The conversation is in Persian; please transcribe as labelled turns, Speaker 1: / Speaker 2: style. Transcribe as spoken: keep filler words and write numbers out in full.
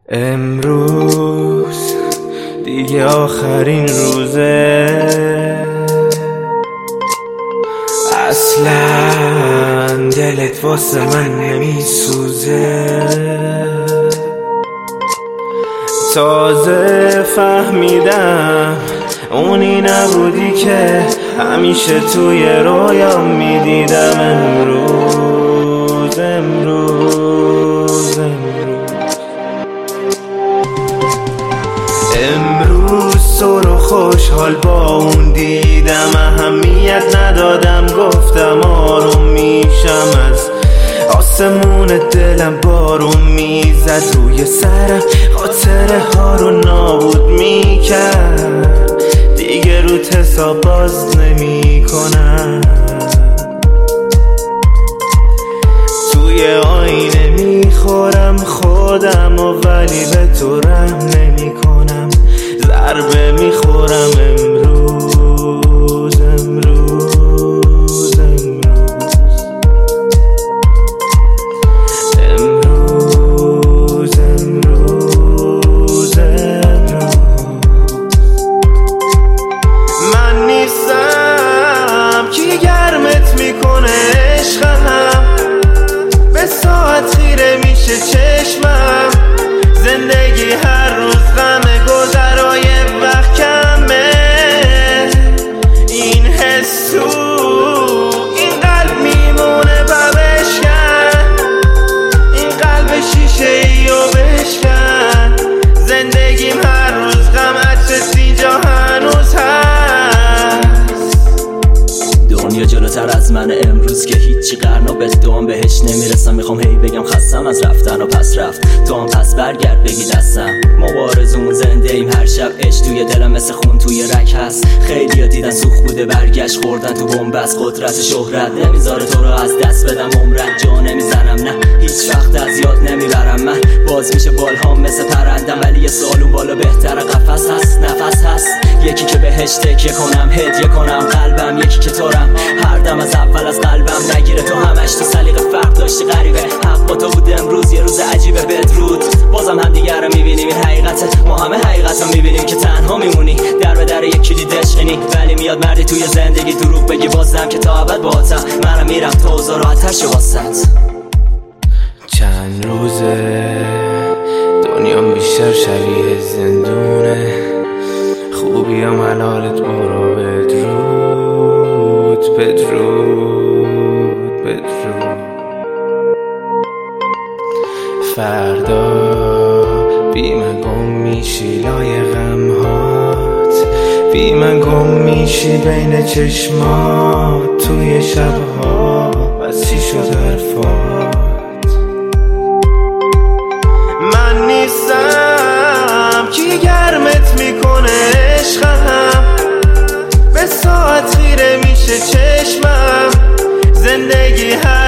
Speaker 1: امروز دیگه آخرین روزه، اصلا دلت واسه من نمیسوزه. تازه فهمیدم اونی نبودی که همیشه توی رویام میدیدم. امروز امروز امروز امروز تو رو خوشحال با اون دیدم، اهمیت ندادم، گفتم آروم میشم. از آسمون دلم بارون میزد روی سرم، خاطره ها رو نابود میکرد. دیگه رو حساب باز نمی کنم، توی آینه میخورم خودم و ولی به تو رحم نمی کنم. ضربه میخورم امروز امروز امروز امروز امروز امروز من نیستم کی گرمت میکنه عشقم، به ساعت خیره میشه چشمم. زندگی هر روز غمه، گذرای وقت کمه. این حس تو این قلب میمونه ببشکن، این قلب شیشه ای و بشکن. زندگیم هر روز غم، عطر اینجا هنوز هست.
Speaker 2: دنیا جلوتر از من امروز که هیچی قرنا به دوام بهش نمیرسم. میخوام هی بگم خستم از رفتن و پس رفت، تو هم پس برگرد بگی دستم. مبارزمون زنده ایم هر شب، عشق توی دلم مثل خون توی رگ هست. خیلیا دیدن سوخ بوده برگشت، خوردن تو بنبست قدرت شهرت. نمیذاره تو رو از دست بدم عمرت، جا نمیزنم نه هیچ وقت از یاد نمیبرم. من باز میشه بالهام مثل پرندم، ولی یه سالون بالا بهتر قفس هست. نفس هست یکی که بهش تکیه کنم، هدیه کنم قلبم، یکی که تورم هر دم از اول از قلبم نگیره. تو همش تو سلیقه فرق داشتی غریبه، حق با تو بود امروز یه روز عجیبه. بدرود بازم هم دیگر رو میبینیم، این حقیقته، ما همه حقیقت رو میبینیم که تنها میمونی در به در یک کلید عشقینی. ولی میاد مردی توی زندگی دروغ بگی بازم که تا ابد باهاتم. منم میرم تا اوضاع راحت‌تر شه واسط.
Speaker 1: چند روزه دنیام بیشتر شبیه زندونه، خوبیام حلالت برو. بدرود بدرود بدرود. فردا بی من گم میشی لای غمهات، بی من گم میشی بین چشمات توی شبها. بس چی شد حرفات؟ من نیستم کی گرمت میکنه عشقم، به ساعت خیره میشه چشمم. زندگی هر